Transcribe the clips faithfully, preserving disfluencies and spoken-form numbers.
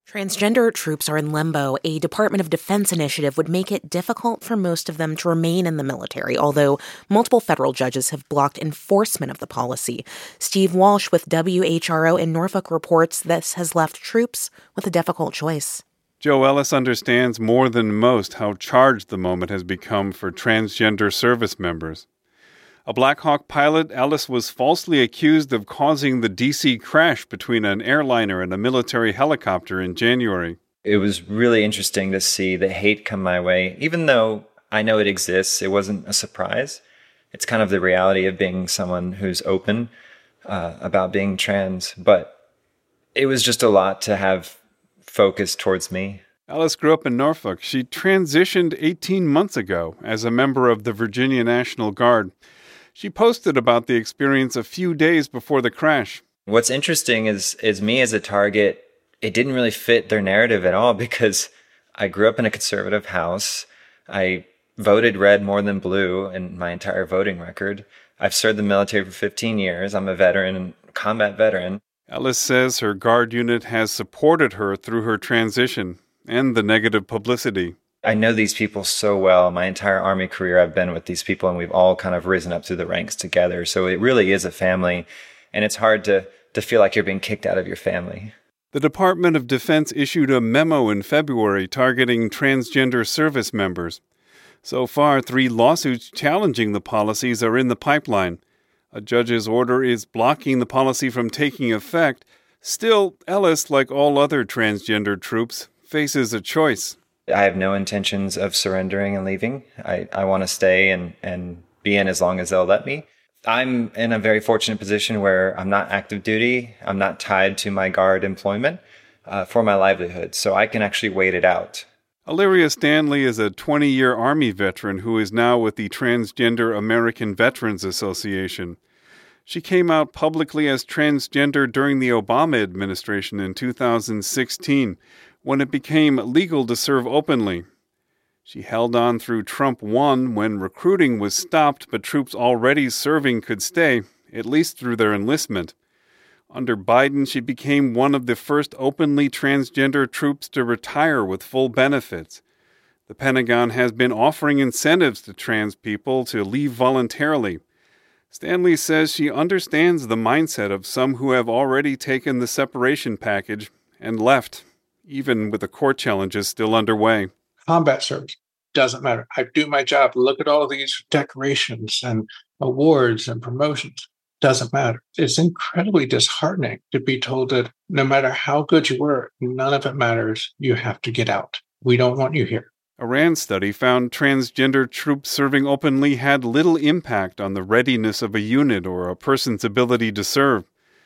Transgender troops are in limbo. A Department of Defense initiative would make it difficult for most of them to remain in the military, although multiple federal judges have blocked enforcement of the policy. Steve Walsh with W H R O in Norfolk reports this has left troops with a difficult choice. Joe Ellis understands more than most how charged the moment has become for transgender service members. A Black Hawk pilot, Ellis was falsely accused of causing the D C crash between an airliner and a military helicopter in January. It was really interesting to see the hate come my way. Even though I know it exists, it wasn't a surprise. It's kind of the reality of being someone who's open uh, about being trans. But it was just a lot to have focused towards me. Ellis grew up in Norfolk. She transitioned eighteen months ago as a member of the Virginia National Guard. She posted about the experience a few days before the crash. What's interesting is is me as a target, it didn't really fit their narrative at all because I grew up in a conservative house. I voted red more than blue in my entire voting record. I've served the military for fifteen years. I'm a veteran and combat veteran. Ellis says her Guard unit has supported her through her transition and the negative publicity. I know these people so well. My entire Army career, I've been with these people, and we've all kind of risen up through the ranks together. So it really is a family, and it's hard to, to feel like you're being kicked out of your family. The Department of Defense issued a memo in February targeting transgender service members. So far, three lawsuits challenging the policies are in the pipeline. A judge's order is blocking the policy from taking effect. Still, Ellis, like all other transgender troops, faces a choice. I have no intentions of surrendering and leaving. I, I want to stay and, and be in as long as they'll let me. I'm in a very fortunate position where I'm not active duty. I'm not tied to my Guard employment uh, for my livelihood, so I can actually wait it out. Illyria Stanley is a twenty-year Army veteran who is now with the Transgender American Veterans Association. She came out publicly as transgender during the Obama administration in two thousand sixteen, when it became legal to serve openly. She held on through Trump one when recruiting was stopped, but troops already serving could stay, at least through their enlistment. Under Biden, she became one of the first openly transgender troops to retire with full benefits. The Pentagon has been offering incentives to trans people to leave voluntarily. Stanley says she understands the mindset of some who have already taken the separation package and left, even with the court challenges still underway. Combat service doesn't matter. I do my job. Look at all of these decorations and awards and promotions. Doesn't matter. It's incredibly disheartening to be told that no matter how good you were, none of it matters. You have to get out. We don't want you here. A RAND study found transgender troops serving openly had little impact on the readiness of a unit or a person's ability to serve.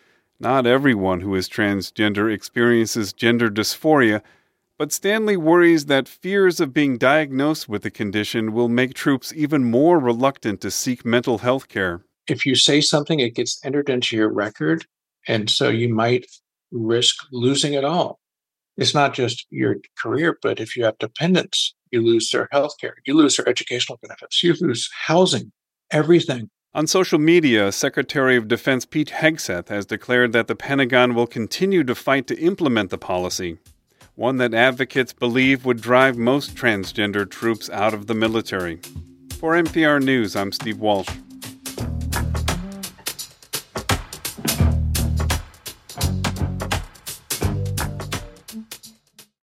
Not everyone who is transgender experiences gender dysphoria, but Stanley worries that fears of being diagnosed with the condition will make troops even more reluctant to seek mental health care. If you say something, it gets entered into your record, and so you might risk losing it all. It's not just your career, but if you have dependents, you lose their health care, you lose their educational benefits, you lose housing, everything. On social media, Secretary of Defense Pete Hegseth has declared that the Pentagon will continue to fight to implement the policy, one that advocates believe would drive most transgender troops out of the military. For N P R News, I'm Steve Walsh.